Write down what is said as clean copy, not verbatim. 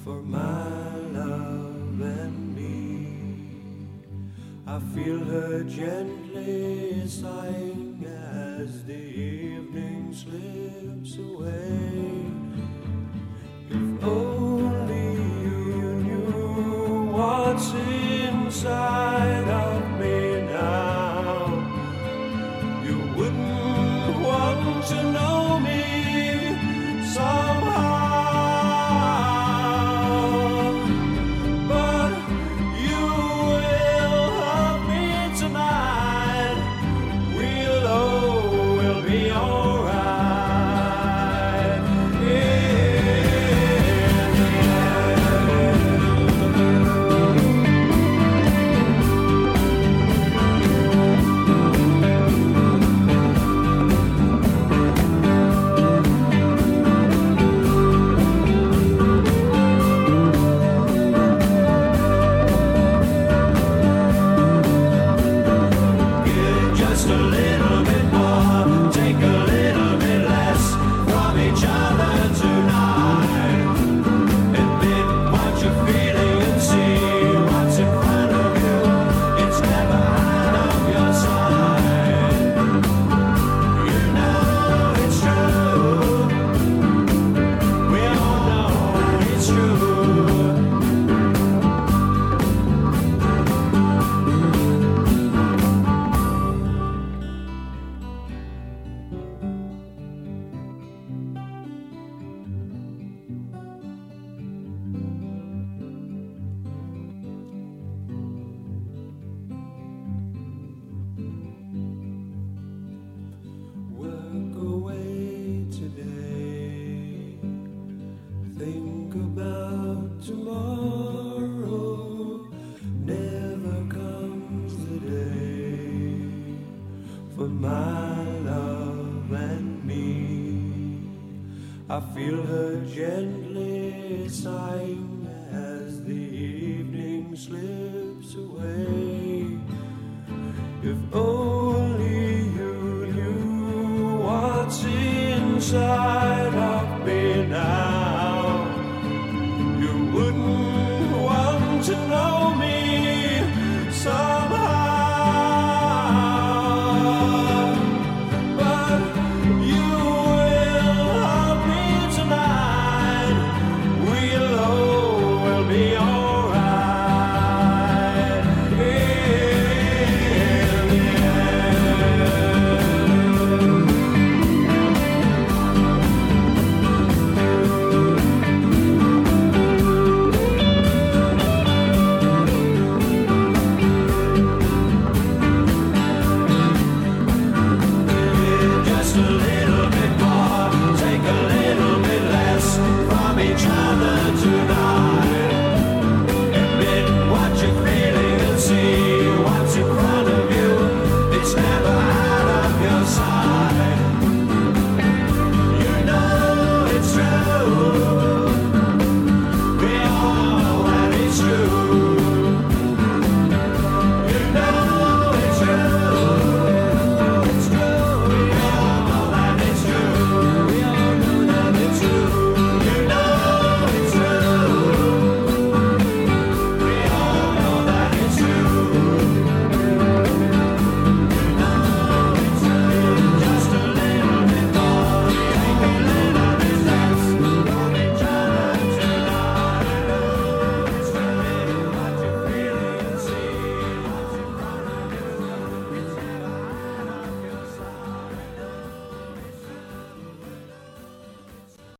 for my love and me. I feel her gently sighing as the evening slips away. If only you knew what's inside of me now, you wouldn't want to know me somehow. But you will hug me tonight. We'll be alright. Think about tomorrow. Never comes the day for my love and me. I feel her gently sighing as the evening slips away. If only you knew what's inside of me now, you wouldn't want to know me somehow. But you will hug me tonight. We'll be alright. Just a little bit more, take a little bit less from each other tonight.